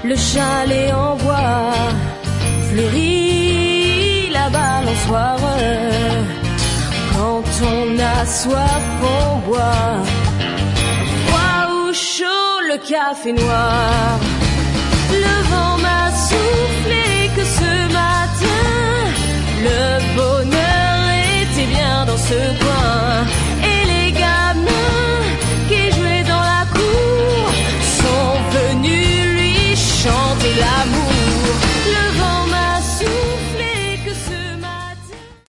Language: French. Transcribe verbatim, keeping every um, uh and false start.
le chalet en bois, fleurit la balançoire. Quand on a soif, on boit, froid ou chaud, le café noir.